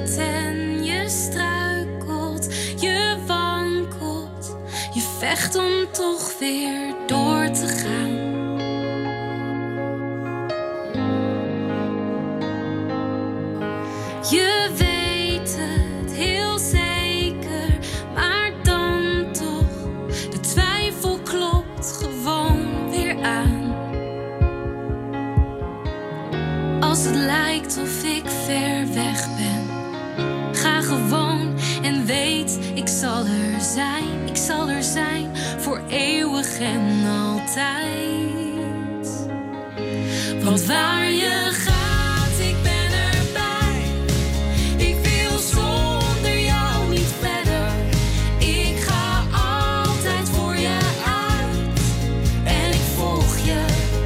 valt en je struikelt, je wankelt, je vecht om toch weer door te gaan. Je weet het heel zeker, maar dan toch, de twijfel klopt gewoon weer aan. Als het lijkt of ik ver weg ben, ga gewoon en weet, ik zal er zijn. Ik zal er zijn voor eeuwig en altijd. Want waar je gaat, ik ben erbij. Ik wil zonder jou niet verder. Ik ga altijd voor je uit. En ik volg je.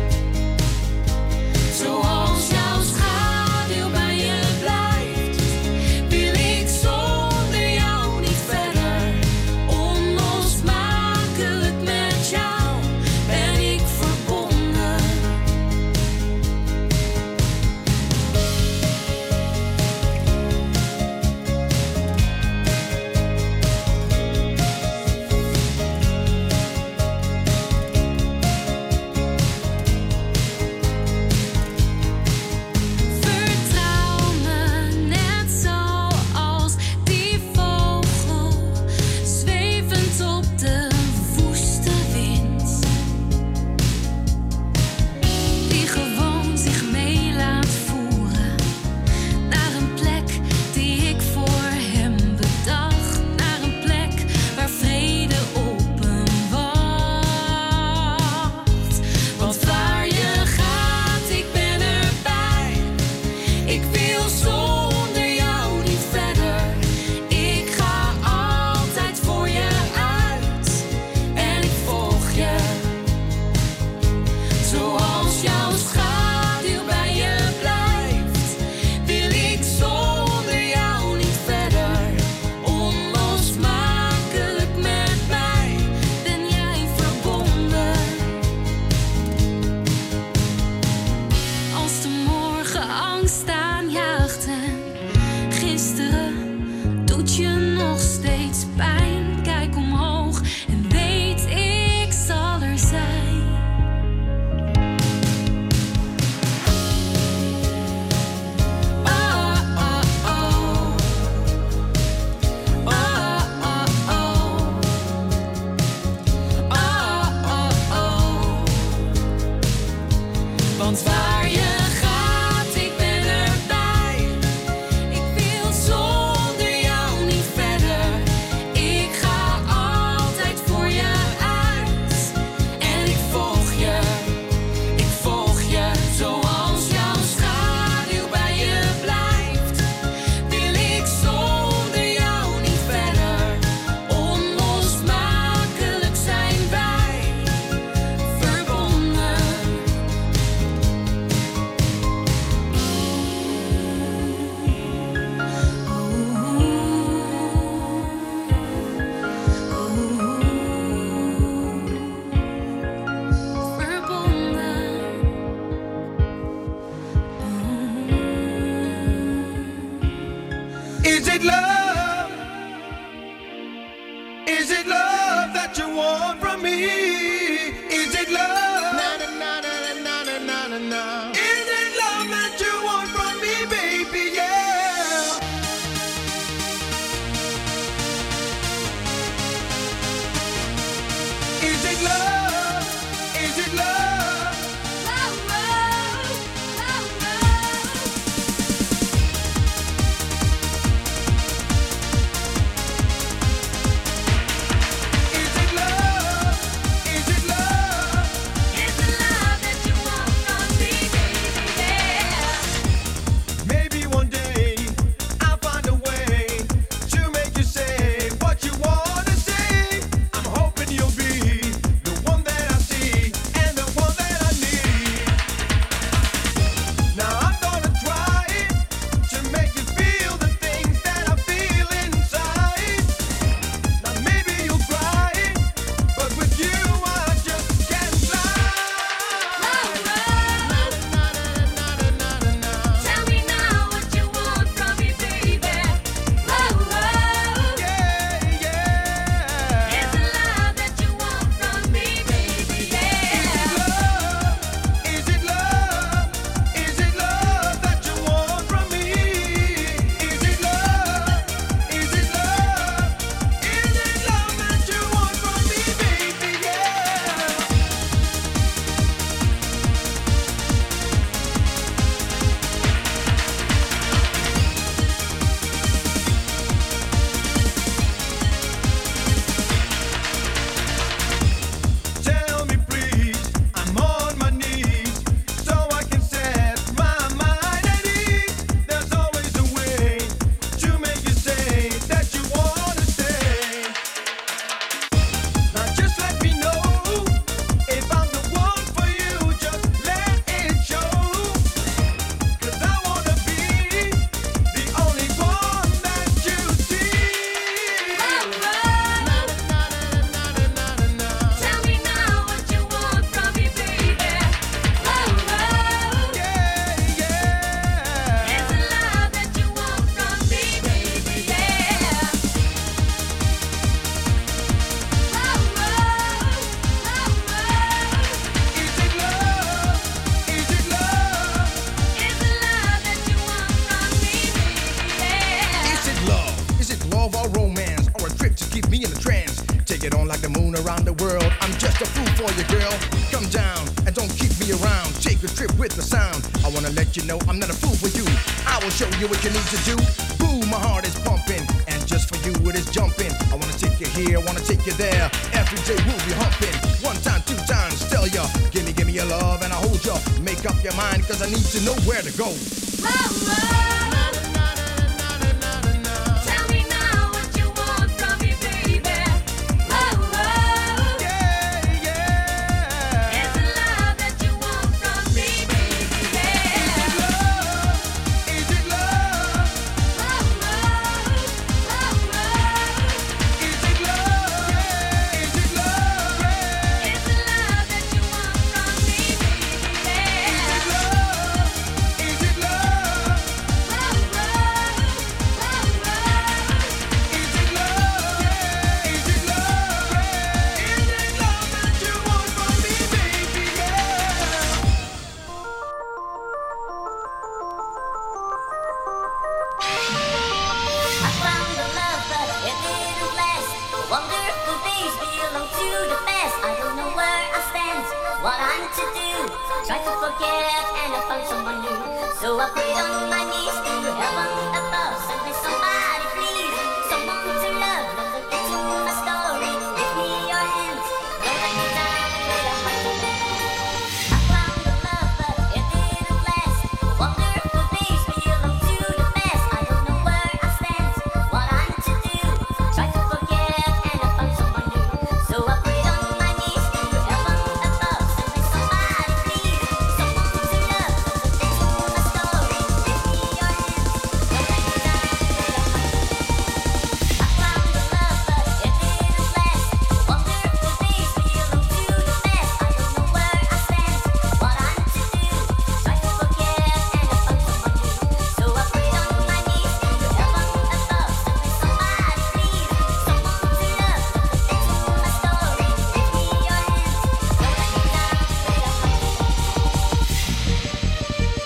Zoals jouw schaduw bij je blijft, wil ik zonder jou niet verder. Onlosmakelijk met jou ben ik verbonden. Vertrouw me net zoals die vogel, zwevend op de woeste wind, die gewoon zich mee laat voeren naar een plek die ik voor hem bedacht, naar een plek waar vrede op hem wacht. Want waar je gaat, ik ben erbij. Ik wil zonder jou niet verder. Ik ga altijd voor je uit. En ik volg je. Zoals jouw schaduw bij je blijft, wil ik zonder jou niet verder. Onlosmakelijk met mij ben jij verbonden. Als de morgen angst aanjaagt en gisteren doet je nog steeds pijn, kijk omhoog en weet, ik zal er zijn. Oh, oh, oh. Oh, oh, oh. Oh, oh, oh. Want waar je gaat, ik ben erbij. Ik wil zonder jou niet verder. Ik ga altijd voor je uit. En ik volg je. Ik volg je. Zoals jouw schaduw bij je blijft, wil ik zonder jou niet verder. Onlosmakelijk zijn wij verbonden. Is it love? Is it love that you want from me? Is it love? Na na na na na na na na na. Is it love that you want from me, baby? Yeah. Is it love? Is it love? Is it love? Is it love? Is the love that you want from me, baby? around the world. I'm just a fool for you, girl. Come down and don't keep me around. Take a trip with the sound. I wanna let you know I'm not a fool for you. I will show you what you need to do. Boo, my heart is pumping, and just for you it is jumping. I wanna take you here, wanna take you there. Every day we'll be humping. One time, two times, tell ya. Give me your love and I'll hold ya. Make up your mind, cause I need to know where to go. Mama. Try to forget and I found someone new. So I prayed on my knees to heaven above. Send me somebody please, someone to love. Listen to my story, give me your hands. Don't let me down, wait a minute. I found a love but it didn't last. Wonderful days belong to the past. I don't know where I stand, what I'm to do. Try to forget and I found someone new. So I prayed on my knees to heaven above. Send me somebody please, someone to love. Listen to my story, give me your hands. Don't let me down, wait a minute. I found a love but it didn't last. Wonderful days belong to the past. I don't know where I stand, what I'm to do. Try to forget and I found someone new. So I prayed on my knees to heaven above. Send me somebody please, someone to love. Listen to my story, give me your hands. Don't let me down, wait a minute.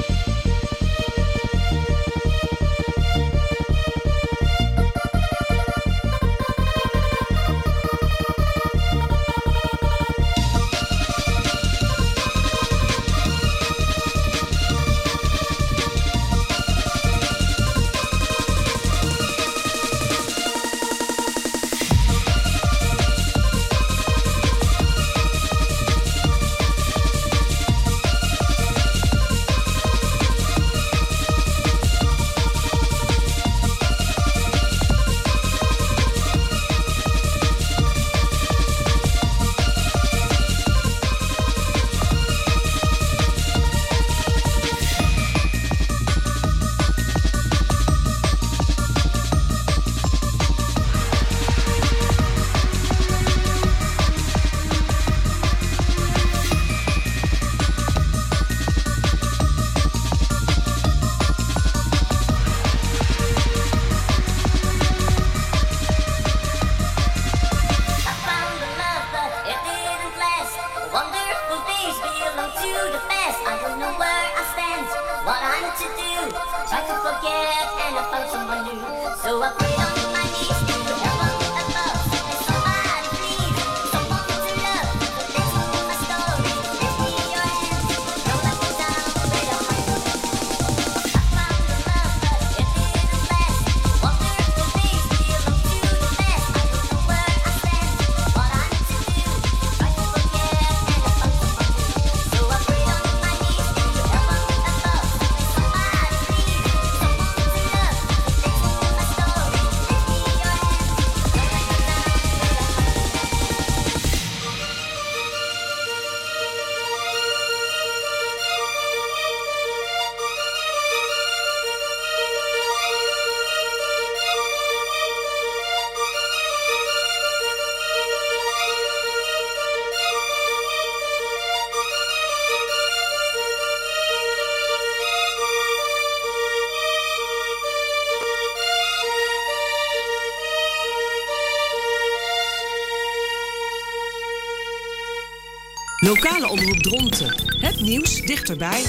I found a love but it didn't last. Wonderful days belong to the past. I don't know where I stand, what I'm to do. Try to forget and I found someone new. So I prayed on my knees to heaven above. Send me somebody please, someone to love. Listen to my story, give me your hands. Don't let me down, wait a minute. I found a love but it didn't last. Wonderful days belong to the past. I don't know where I stand, what I'm to do. Try to forget and I found someone new. So I prayed on my knees to heaven above. Send me somebody please, someone to love. Listen to my story, give me your hands. Don't let me down, wait a minute. Lokale omroep Dronten. Het nieuws dichterbij.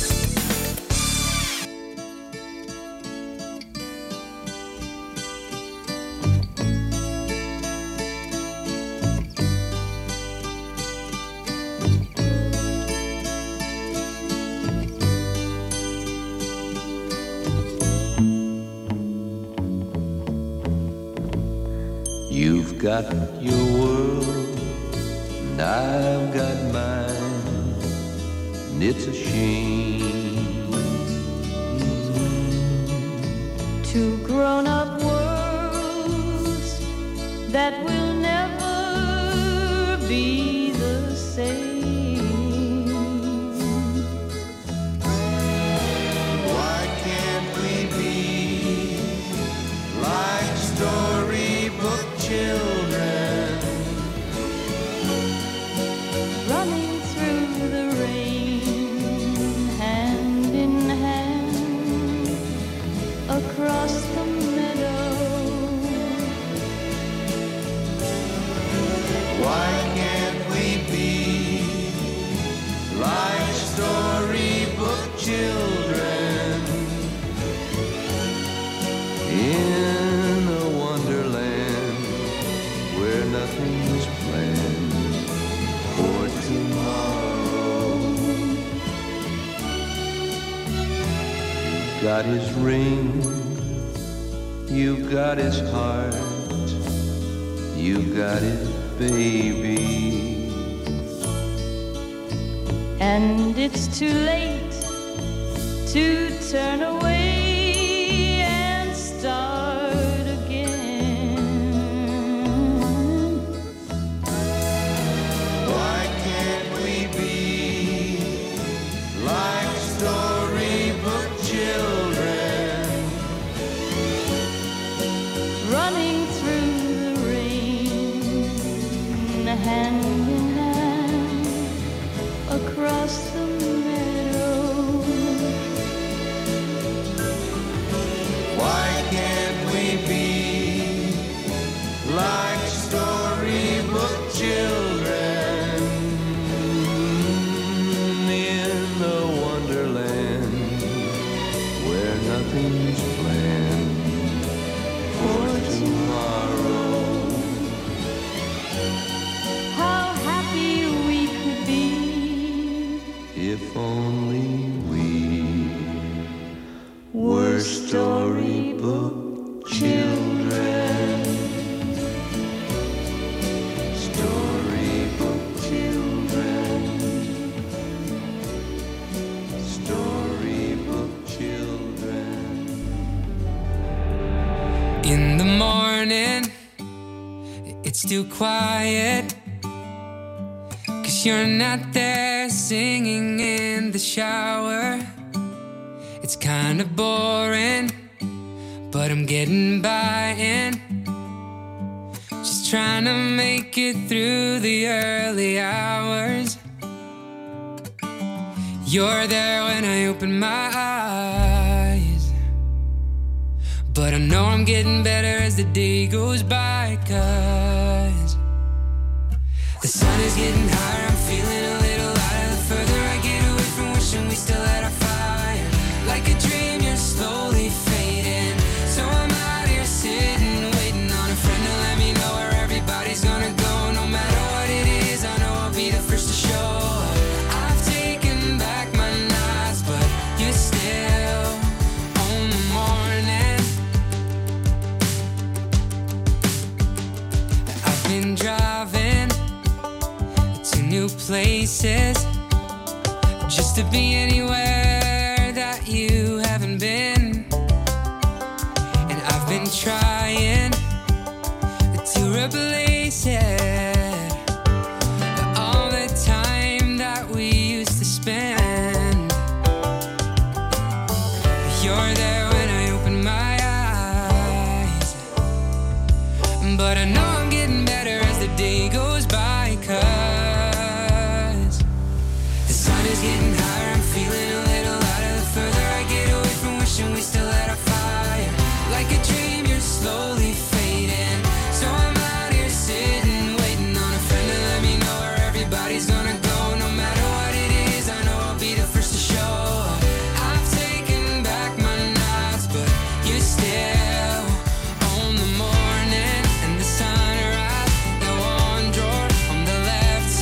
got your world, and I've got mine, and it's a shame. Two grown-up worlds that will never be the same. Why can't we be like storybook children, Running through the rain, hand in hand, across the meadow? why can't we be like storybook children, In a wonderland where nothing's planned for tomorrow. You got his ring, you got his heart, you got his baby. And it's too late to turn away and start again. why can't we be like storybook children, Running through the rain, hand in hand, across the meadow? why can't we be like storybook children, In a wonderland where nothing's planned for tomorrow. How happy we could be If only we were storybook children. Storybook children. Storybook children. In the morning, it's too quiet, 'cause you're not there singing in the shower. It's kinda boring, but I'm getting by and just trying to make it through the early hours. You're there when I open my eyes, but I know I'm getting better as the day goes by, 'cause the sun is getting higher, I'm feeling a little lighter. The further I get away from wishing we still had our fire. Like a dream, you're slowly fading, so I'm out here sitting, waiting on a friend to let me know where everybody's gonna go. No matter what it is, I know I'll be the first to show up. I've taken back my nights, but you're still on the morning. I've been driving to new places just to be anywhere that you haven't been. And I've been trying to replace it, all the time that we used to spend. You're there when I open my eyes, but I know I'm getting better as the day goes by, 'cause the sun is getting higher, I'm feeling a little lighter. The further I get away from wishing we still had our fire. Like a dream, you're slowly fading, so I'm out here sitting, waiting on a friend to let me know where everybody's gonna go. No matter what it is, I know I'll be the first to show up. I've taken back my nights, but you're still on the morning. And the sunrise, that one drawer on the left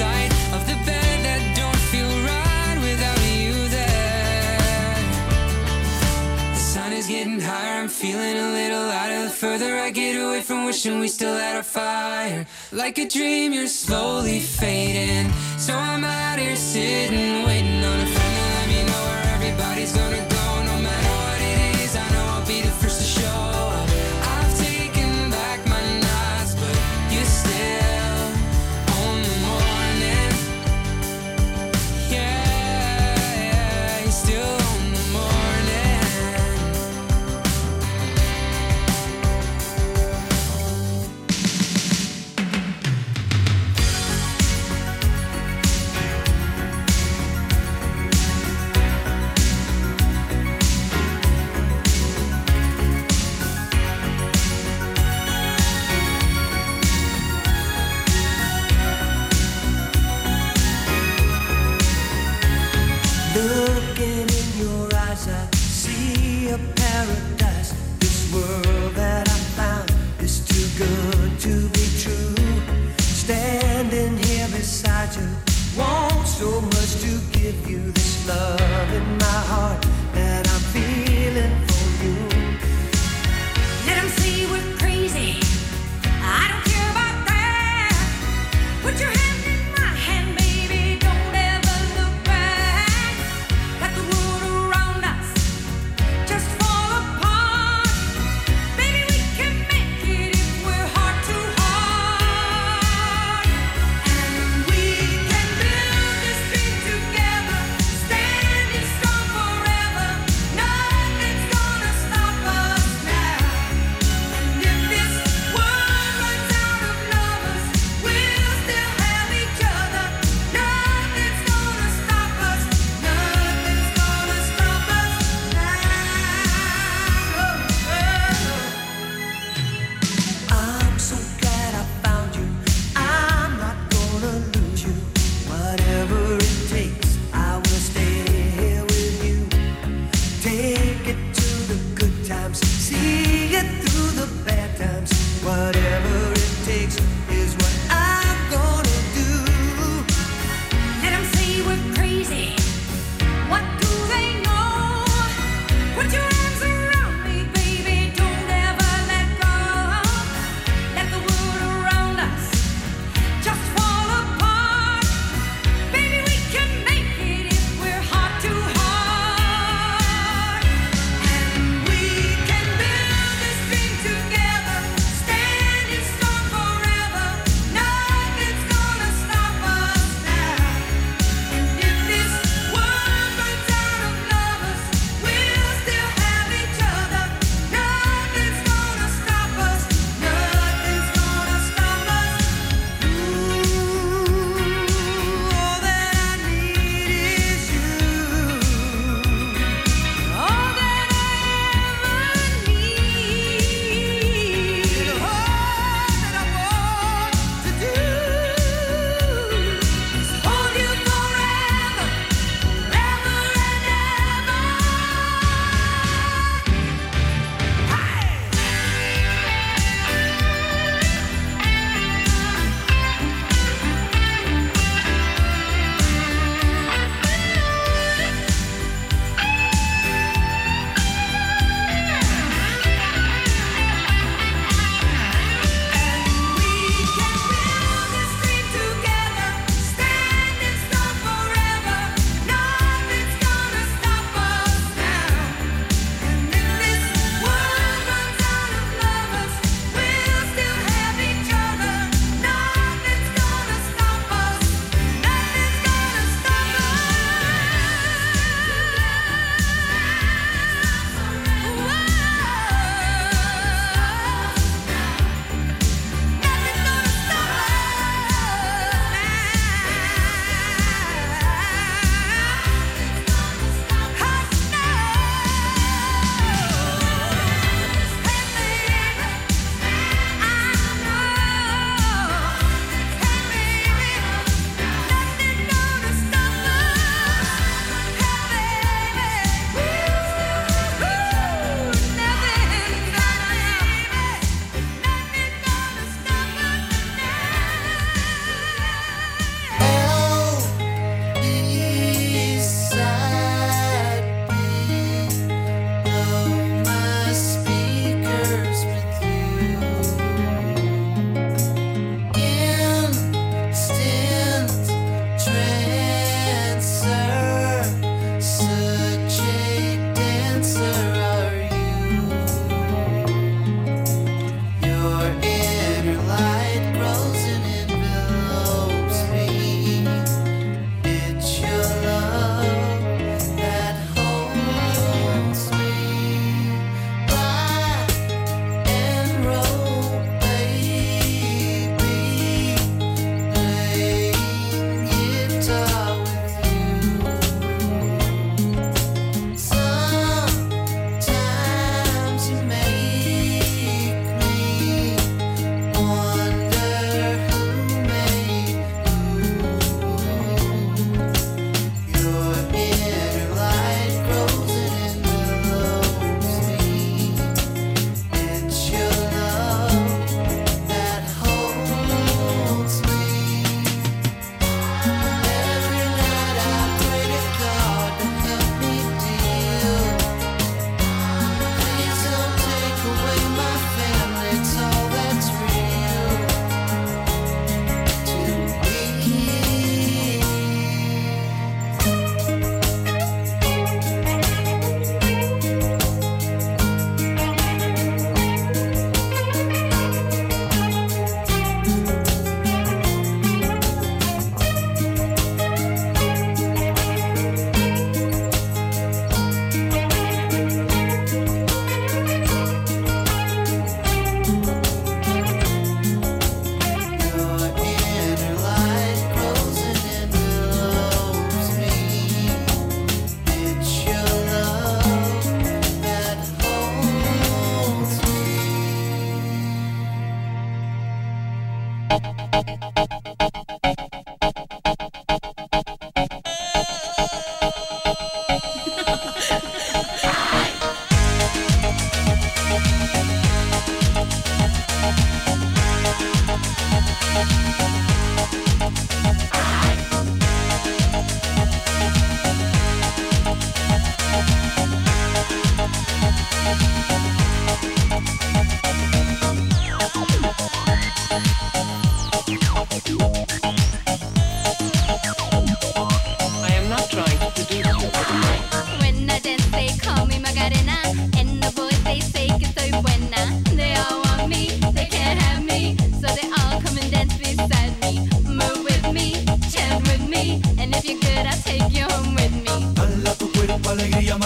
I'm feeling a little lighter. The further I get away from wishing we still had our fire. Like a dream, you're slowly fading. So I'm out here sitting, waiting on a friend to let me know where everybody's gonna go. No matter what it is, I know I'll be the first to show up. I've taken back my nights, but you're still on the morning. Yeah, you're still on the morning. Looking in your eyes, I see a paradise. This world that I found is too good to be true. Standing here beside you, want so much to give you this love in my heart that I'm feeling for you. Let 'em say we're crazy. I don't care about that. Put your hand in my hand, baby. Don't ever look back. Let the world around us just fall apart.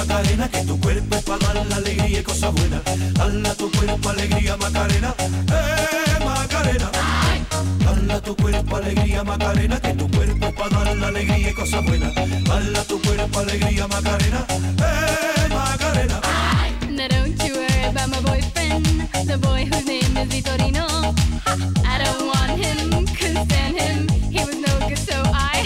Macarena, que tu cuerpo es para dar la alegría y cosas buenas. Dale a tu cuerpo alegría, Macarena, Macarena. Dale a tu cuerpo alegría, Macarena, que tu cuerpo es para dar la alegría y cosas buenas. Dale a tu cuerpo alegría, Macarena, Macarena. Now don't you worry about my boyfriend, the boy whose name is Vitorino. I don't want him, couldn't stand him, he was no good, so I...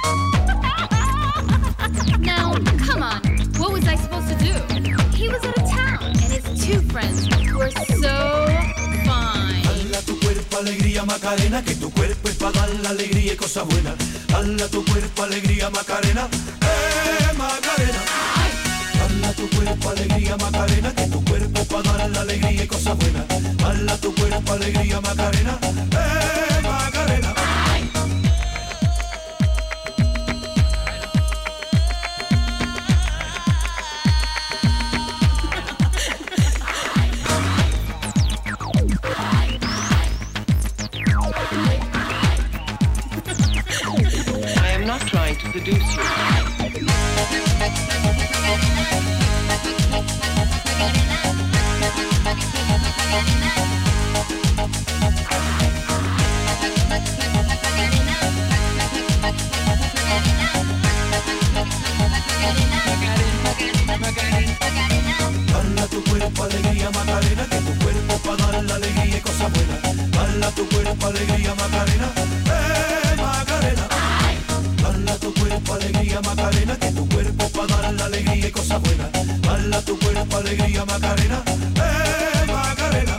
Now, come on, what was I supposed to do? He was out of town, and his two friends were so fine. Dale a tu cuerpo alegría, Macarena, que tu cuerpo es para dar la alegría y cosas buenas. Dale a tu cuerpo alegría, Macarena, Macarena. Dale a tu cuerpo alegría, Macarena, que tu cuerpo es para dar la alegría y cosas buenas. Dale a tu cuerpo alegría, Macarena, Macarena. I am not trying to seduce you. Dale a tu cuerpo alegría, Macarena, que tu cuerpo es para dar la alegría y cosas buenas. Dale a tu cuerpo alegría, Macarena, Macarena. Dale a tu cuerpo alegría, Macarena, que tu cuerpo es para dar la alegría y cosas buenas. Dale a tu cuerpo alegría, Macarena, Macarena.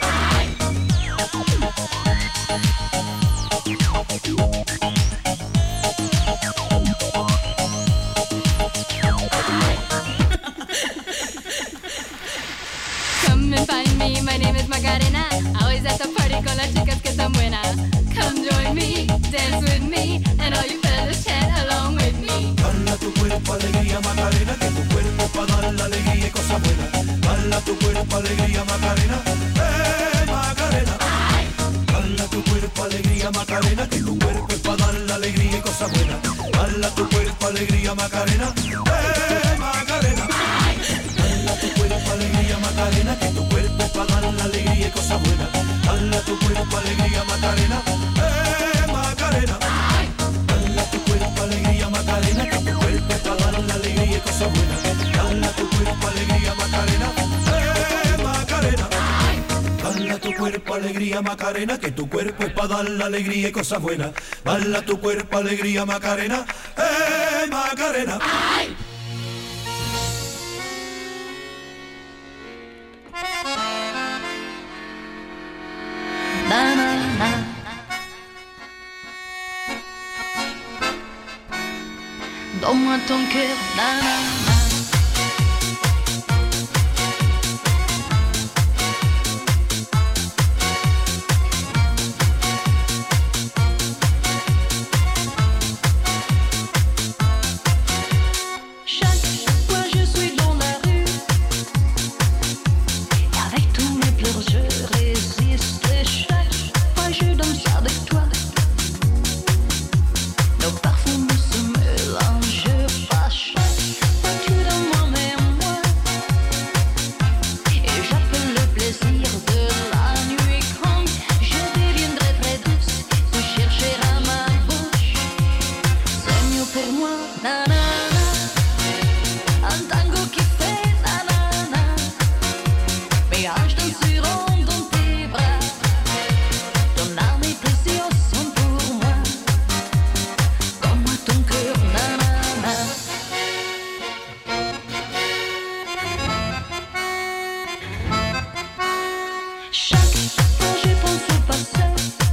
Come and find me, my name is Macarena. Always at the party con las chicas que están buenas. Come join me, dance with me, and all you fellas chat along with me. Dale a tu cuerpo alegría, Macarena, que tu cuerpo es para dar la alegría y cosas buenas. Dale a tu cuerpo alegría, Macarena, Macarena. Dale a tu cuerpo alegría, Macarena, que tu cuerpo es para dar la alegría y cosas buenas. Dale a tu cuerpo alegría, Macarena, Macarena. Dale a tu cuerpo alegría, Macarena, que tu cuerpo es para dar la alegría y cosas buenas. Dale a tu cuerpo alegría, Macarena, Macarena. Dale a tu cuerpo alegría, Macarena, que tu cuerpo es para dar la alegría y cosas buenas. Dale a tu cuerpo alegría, Macarena, Macarena. Dale a tu cuerpo alegría, Macarena, que tu cuerpo es para dar la alegría y cosas buenas. Dale a tu cuerpo alegría, Macarena, Macarena. Na, na, na. Donne-moi ton cœur, na, na, na. Chaque fois je suis dans la rue, et avec tous mes pleurs je résiste. Chaque fois je danse avec toi, nos parfums se mélangent pas. Chaque fois tu dans moi mais moi, et j'appelle le plaisir de la nuit. Quand je deviendrai très douce, tu chercheras ma bouche. C'est mieux pour moi, na na na. Un tango qui fait na na na. Mes hanches danseront dans tes bras. Ton âme et tes yeux sont pour moi. Donne-moi ton cœur, na na na. Chaque fois je pense au passé.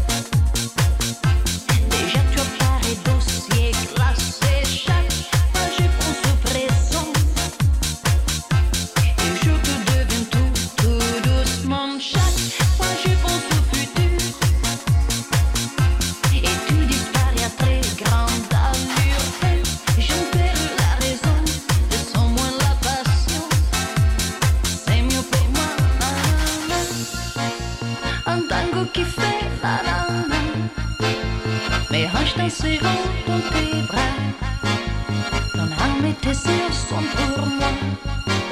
Déjà tu as paré dossier classé. Chaque fois je pense au présent. Et je te deviens tout doucement. Chaque fois je pense au futur. Et tu disparais à très grande allure. J'en perds la raison, je sens moins la passion. C'est mieux pour moi, na, na, na. Un tango qui fait la la la. Mes hanches danseront dans tes bras. Ton âme et tes yeux sont pour moi.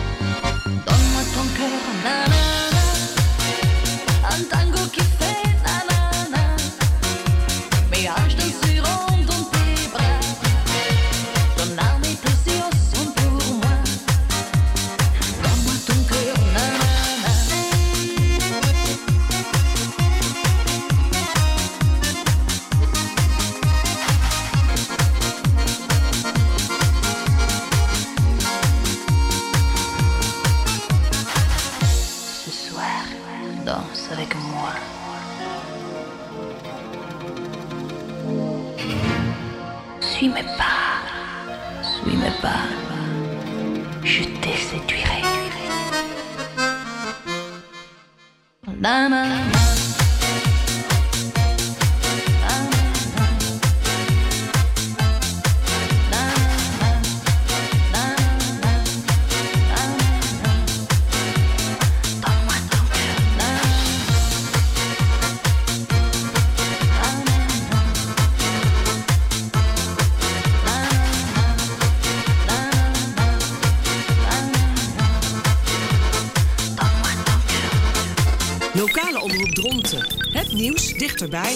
avec moi. Suis mes pas, je te séduirai. Na, na, na. Lokale omroep Dronten. Het nieuws dichterbij.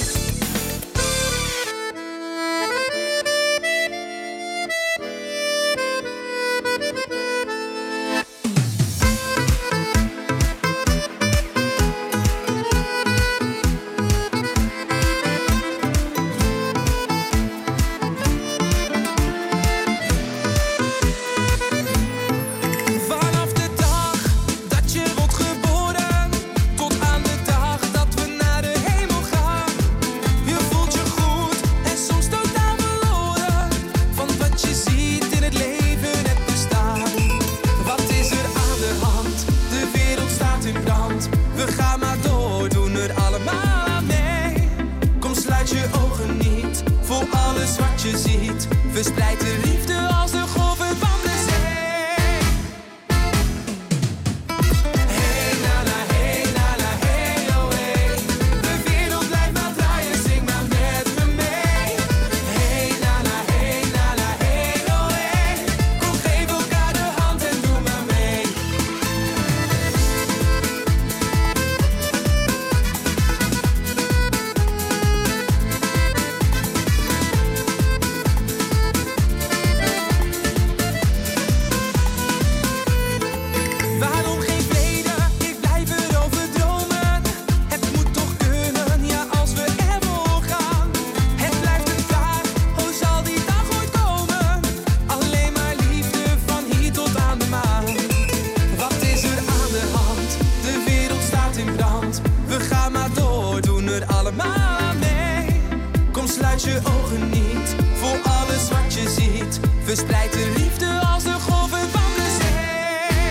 Vanaf de dag dat je wordt geboren, tot aan de dag dat we naar de hemel gaan. Je voelt je goed en soms totaal verloren van wat je ziet in het leven, het bestaan. Wat is er aan de hand? De wereld staat in brand. We gaan maar door, doen er allemaal aan mee. Kom, sluit je ogen niet voor alles wat je ziet. Verspreid de liefde als de golven van de zee. Hey na na, hey na na, hey oh hey. De wereld blijft maar draaien, zing maar met me mee. Hey na na, hey na na, hey oh hey. Kom, geef elkaar de hand en doe maar mee. Waarom geen vrede? Ik blijf erover dromen. Het moet toch kunnen, ja, als we ervoor gaan. Het blijft een vraag, hoe zal die dag ooit komen? Alleen maar liefde van hier tot aan de maan. Wat is er aan de hand? De wereld staat in brand. We gaan maar door, doen er allemaal aan mee. Kom, sluit je ogen niet voor alles wat je ziet. Verspreid de liefde als de golven van de zee.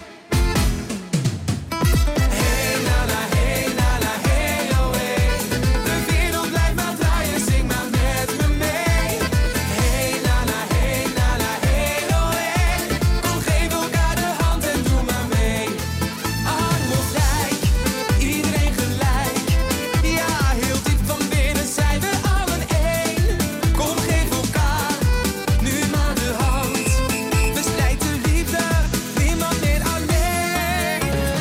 Hey na na, hey na na, hey oh hey. De wereld blijft maar draaien, zing maar met me mee. Hey na na, hey na na, hey oh hey. Kom, geef elkaar de hand en doe maar mee. Arm of rijk, iedereen gelijk. Ja, heel diep van binnen zijn we allen één. Kom, geef elkaar nu maar de hand. Verspreid de liefde, niemand meer alleen.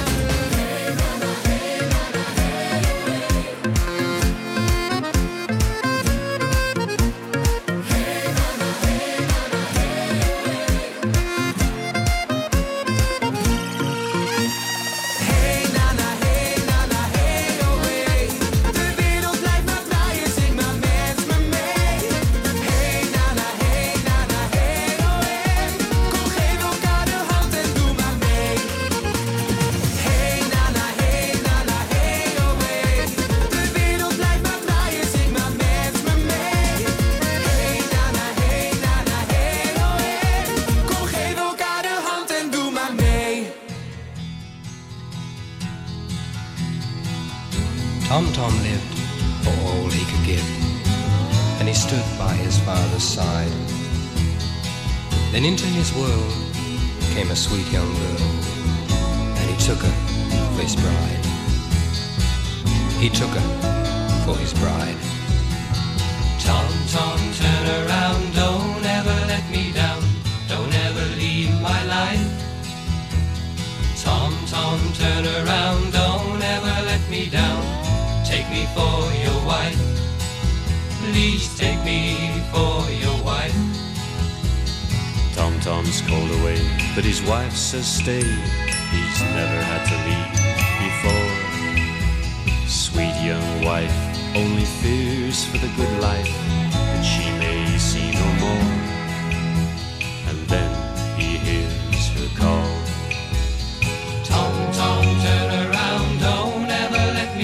Hey na na, hey na na, hey oh hey. De wereld blijft maar draaien, zing maar met me mee. Hey na na, hey na na, hey oh hey. Kom, geef elkaar de hand en doe maar mee. Hey na na, hey na na, hey oh hey. De wereld blijft maar draaien, zing maar met me mee. Hey na na, hey na na, hey oh hey. Kom, geef elkaar de hand en doe maar mee. Tom Tom lived for all he could give, and he stood by his father's side. Then into his world came a sweet young girl, and he took her for his bride. He took her for his bride. Tom Tom, turn around, don't ever let me down, don't ever leave my life. Tom Tom, turn around, don't ever let me down, take me for your wife. Please take me for your wife. Tom Tom's called away, but his wife says stay. He's never had to leave before. Sweet young wife only fears for the good life that she may see no more. And then he hears her call. Tom Tom, turn around, don't ever let me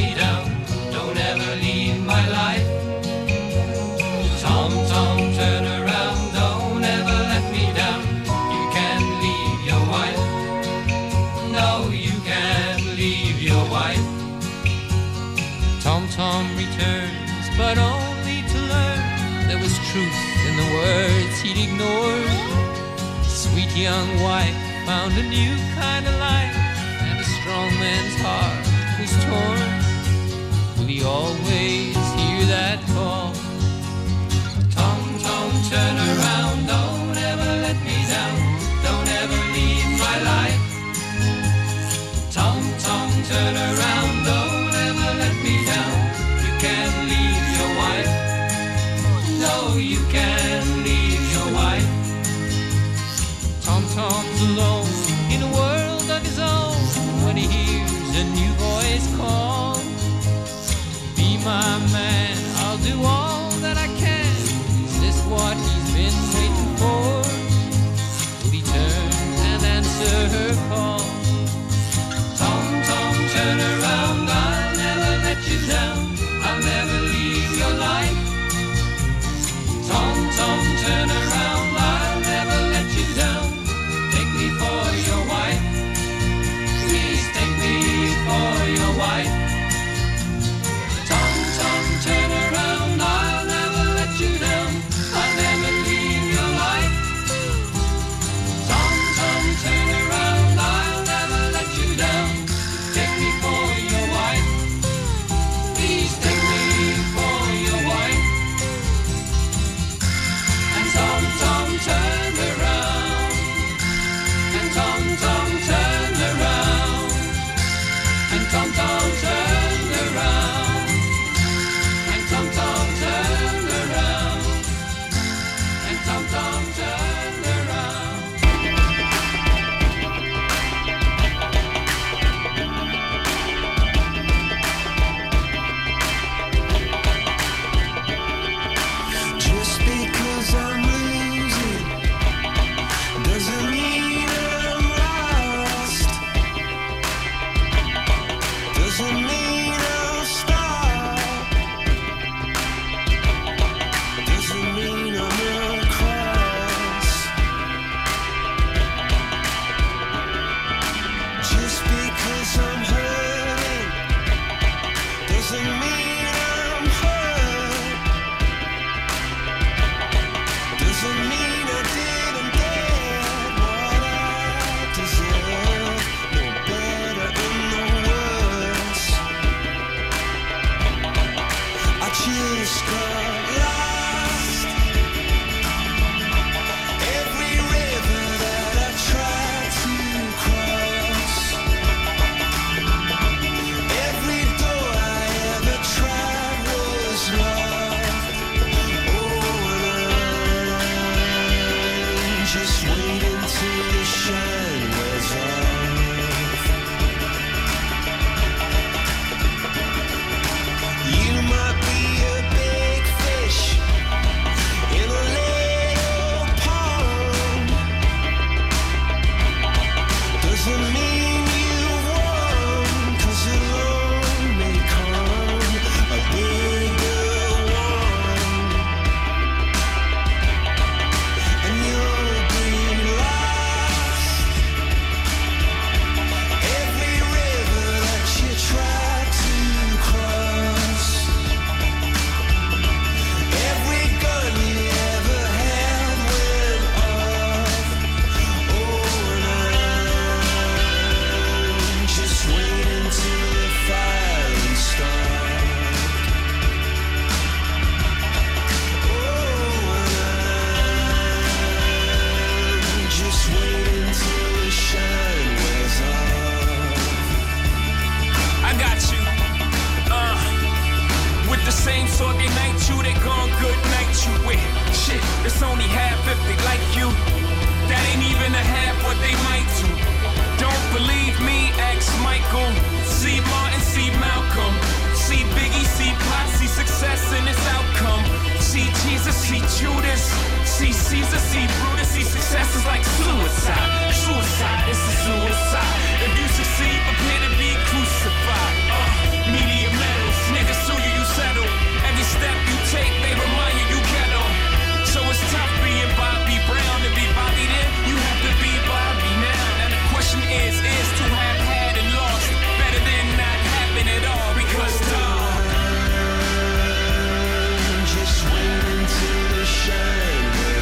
words he'd ignored. Sweet young wife found a new kind of life, and a strong man's heart was torn. Will he always hear that call? Tom, Tom, turn around, don't ever let me down, don't ever leave my life. Tom, Tom, turn around, don't ever let me down, you can't leave your wife. No, you can't leave your wife. Tom, Tom's alone in a world of his own when he hears a new voice call. Be my man, I'll do all that I can. Is this what he's been waiting for? Will he turn and answer her call? Tom, Tom, turn around, I'll never let you down, I'll never leave your life. Tom, Tom, turn around, I'll never let you down, take me for your wife. Please take me for your wife. Tom, Tom, turn around, I'll never let you down, I'll never leave your life. Tom, Tom, turn around, I'll never let you down, take me for your wife. Please take me for your wife. And Tom, Tom, turn around, and Tom, Tom, turn around, and Tom, Tom, turn around, and Tom, Tom, turn around, and Tom, Tom, turn around. Just because I'm losing doesn't mean I'm lost. Doesn't mean I'll stop. Doesn't mean I'm across. Just because I'm hurting doesn't mean I'm hurt. Doesn't mean I didn't get what I deserve. No better and no worse. I just got lost. Every river that I tried to cross, every door I ever tried was locked. Oh, and I'm just waiting till the shine wears off. You might be a big fish in a little pond. Doesn't mean you've won, 'cause along may come a bigger one, and you'll be lost. Every river that you try to cross, every gun you ever had went off. Oh, and I'm just waiting till the fire is started. Oh, and I'm just waiting till the shine wears off. I got you. With the same sort they night you, they gone good night you with. Shit, it's only half if they like you. That ain't even a half what they might do. Don't believe me, ask Michael. See Martin, see Malcolm. See Biggie, see Pop, see success in its outcome. See Jesus, see Judas. See Caesar, see Brutus. See success is like suicide. Suicide is a suicide. If you succeed, prepare to be crucified. Media medals, niggas sue you, you settle. Every step you take, they remind you you ghetto. So it's tough being Bobby Brown. To be Bobby then, you have to be Bobby now. And the question is to have had and lost better than not having it all? Because I'm just waiting till the shine wears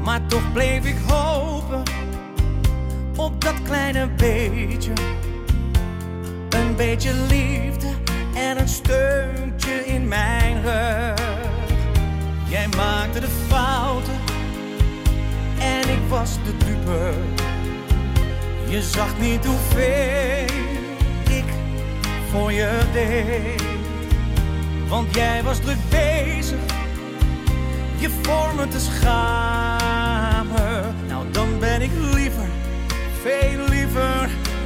Maar toch bleef ik hopen op dat kleine beetje. Een beetje liefde en een steuntje in mijn rug. Jij maakte de fouten en ik was de dupe. Je zag niet hoeveel ik voor je deed. Want jij was druk bezig je voor me te schamen. Nou dan ben ik liever, veel liever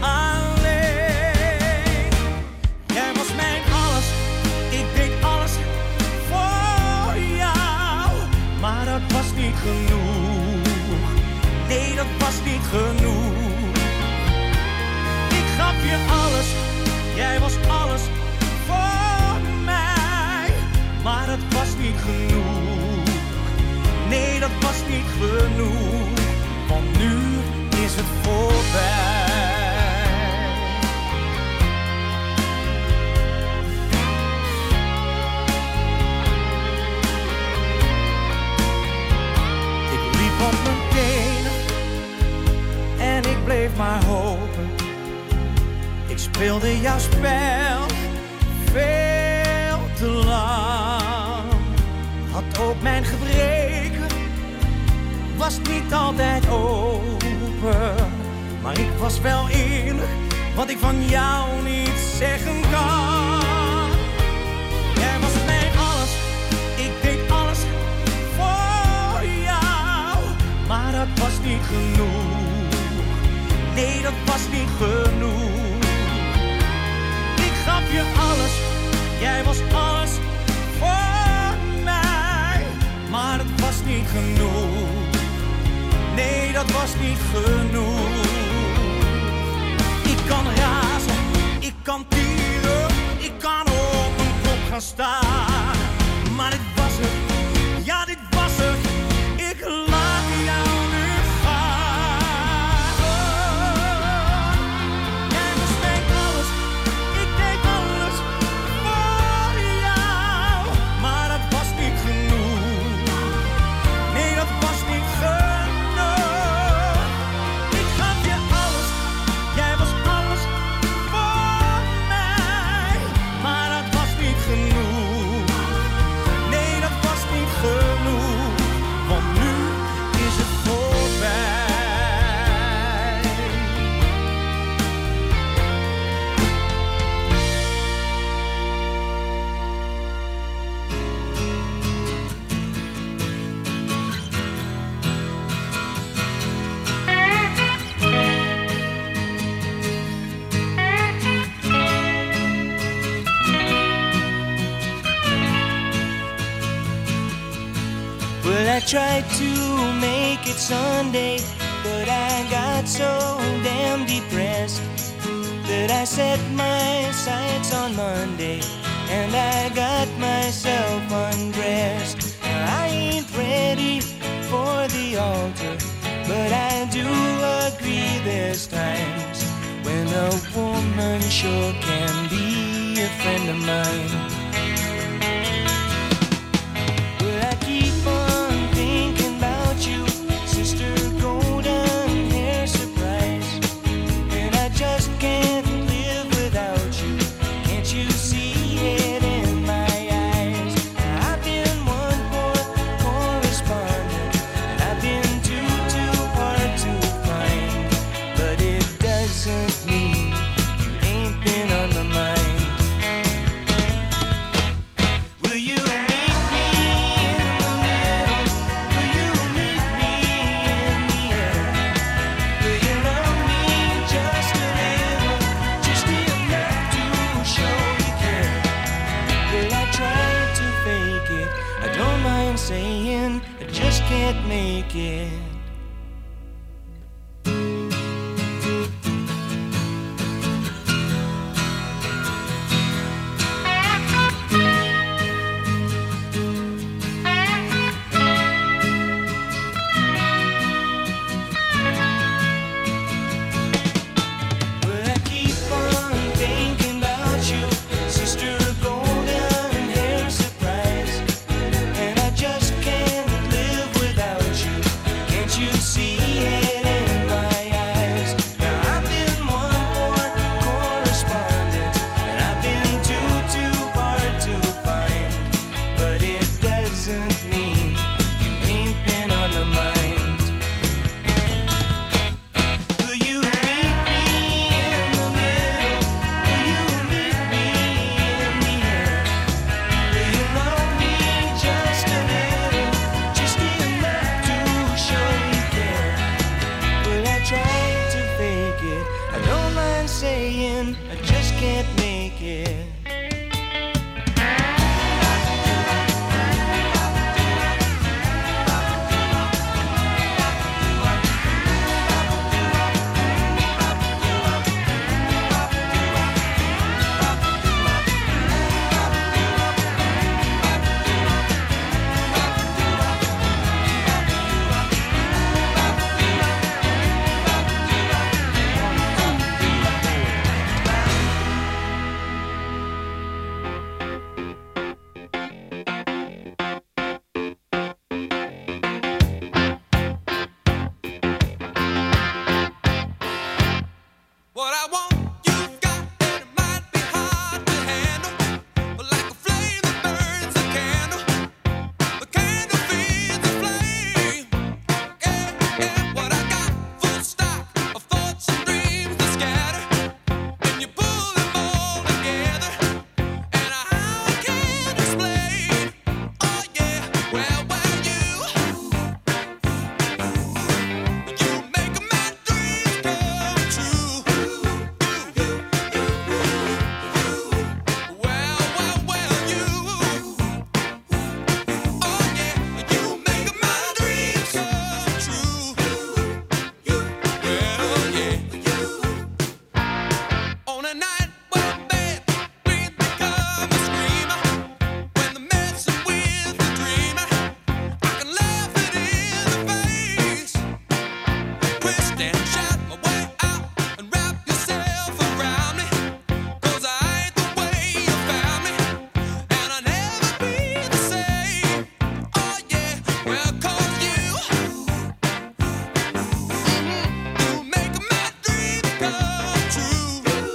alleen. Jij was mijn alles, ik deed alles voor jou. Maar dat was niet genoeg, nee dat was niet genoeg. Ik gaf je alles, jij was alles voor mij. Maar dat was niet genoeg, nee dat was niet genoeg. Want nu is het voorbij. Ik liep op mijn tenen en ik bleef maar hopen. Ik speelde jouw spel veel te lang. Had ook mijn gebreken, was niet altijd open. Maar ik was wel eerlijk, wat ik van jou niet zeggen kan. Jij was mijn alles, ik deed alles voor jou. Maar dat was niet genoeg, nee dat was niet genoeg. Ik gaf je alles, jij was alles voor mij. Maar het was niet genoeg, nee dat was niet genoeg. Ik kan razen, ik kan tieren, ik kan op mijn kop gaan staan. Maar dit was het, ja dit was het, ik laat jou nu gaan. Jij was mijn alles, ik deed alles voor jou. Maar dat was niet genoeg, nee dat was niet genoeg. Ik gaf je alles, jij was alles voor mij. Maar dat was niet genoeg, nee dat was niet genoeg. Want nu is het voorbij. Well, I tried to make it Sunday, but I got so damn depressed that I set my sights on Monday and I got myself undressed. I ain't ready for the altar, but I do agree there's times when a woman sure can be a friend of mine. Well, I keep on thinking about you, sister golden hair surprise, and I just can't live without you. Can't you see it in my eyes? I've been one poor correspondent, and I've been too hard to find, but it doesn't mean you ain't been on my mind. Will you meet me in the middle? Will you meet me in the air? Will you love me just a little, just enough to show you care? Well, I tried to fake it, I don't mind saying I just can't make it. Well, I keep on thinking about you, sister golden hair surprise, and I just can't live without you. you see it in my eyes? Now I've been one more correspondent, and I've been too hard to find. But it doesn't mean you ain't been on my mind. Will you meet me in the middle? Will you meet me in the end? Will you love me just a little, just enough to show you care? Will I try to fake it? I don't mind saying I just can't make it. What I want, you've got, and it might be hard to handle. But like a flame that burns a candle, the candle feeds the flame. Yeah, yeah, what I got, full stock of thoughts and dreams that scatter. And you pull them all together, and how I can't explain. Oh yeah, well, you make my dreams come true. On a night when bed dreams become a screamer, when the messing with the dreamer, I can laugh it in the face, twist and shout my way out and wrap yourself around me, 'cause I ain't the way you found me, and I'll never be the same. Oh yeah, well, 'cause you make my dreams come true.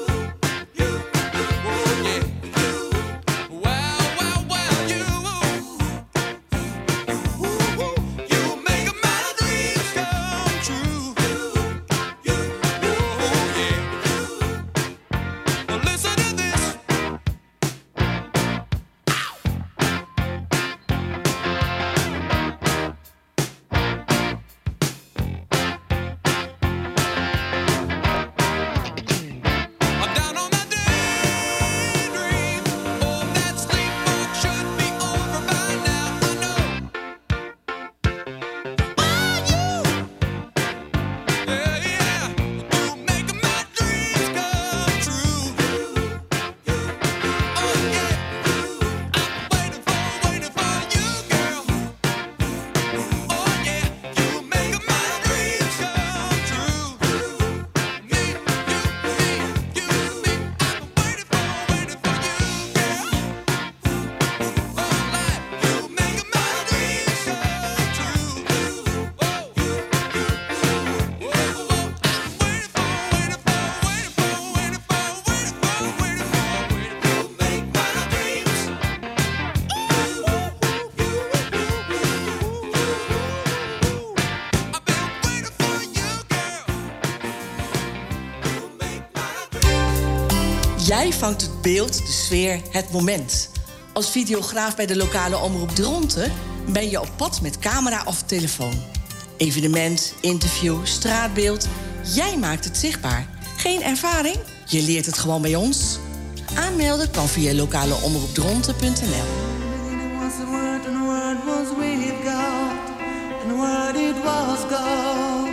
Jij vangt het beeld, de sfeer, het moment. Als videograaf bij de lokale omroep Dronten ben je op pad met camera of telefoon. Evenement, interview, straatbeeld. Jij maakt het zichtbaar. Geen ervaring? Je leert het gewoon bij ons. Aanmelden kan via lokaleomroepdronten.nl. Was the word, and the word was with God, and the word it was God.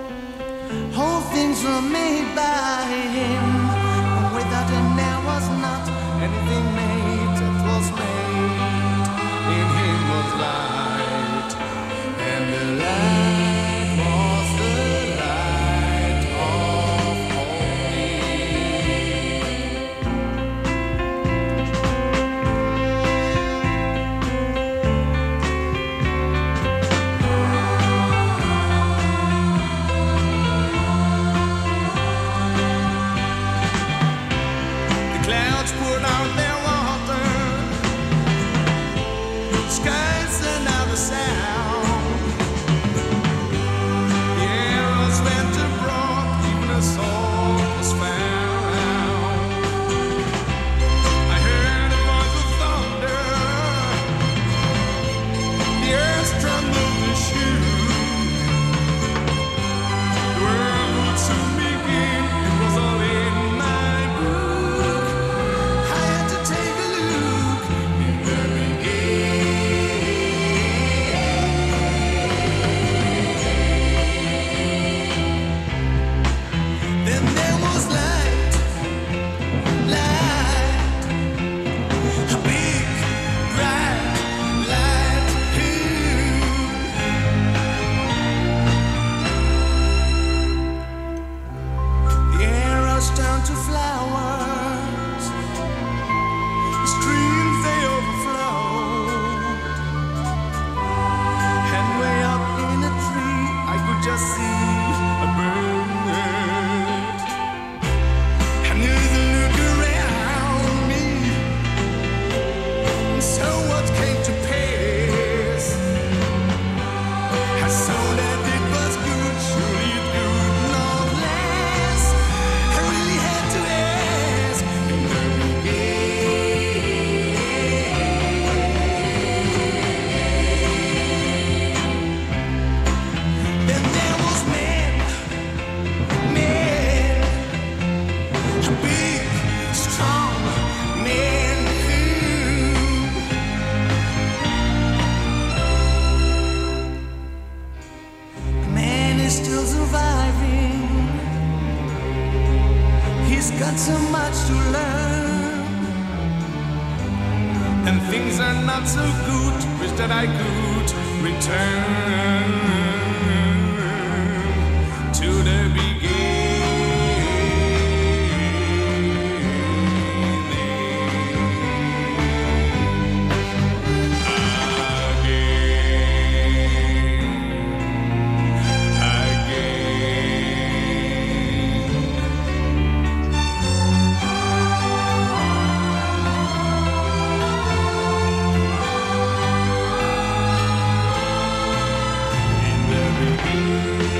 All things were made by Him, and without Him there was not anything made that was made. In Him was light, and the light was the light of all men. So that it was good, surely it could not last. I really had to ask in the beginning. Then there was man, a big, strong man who man is still surviving. He's got so much to learn, and things are not so good. Wish that I could return to the beginning.